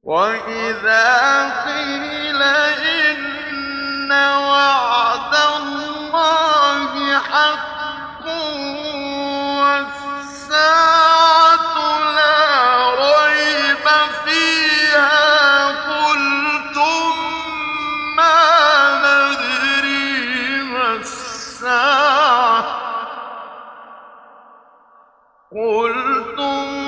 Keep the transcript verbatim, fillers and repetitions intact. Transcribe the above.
وَإِذَا قِيلَ إِنَّ وَعْدَ اللَّهِ حَقٌّ وَالسَّاعَةُ لَا رَيْبَ فِيهَا قُلْتُم مَّا نَدْرِي مَا السَّاعَةُ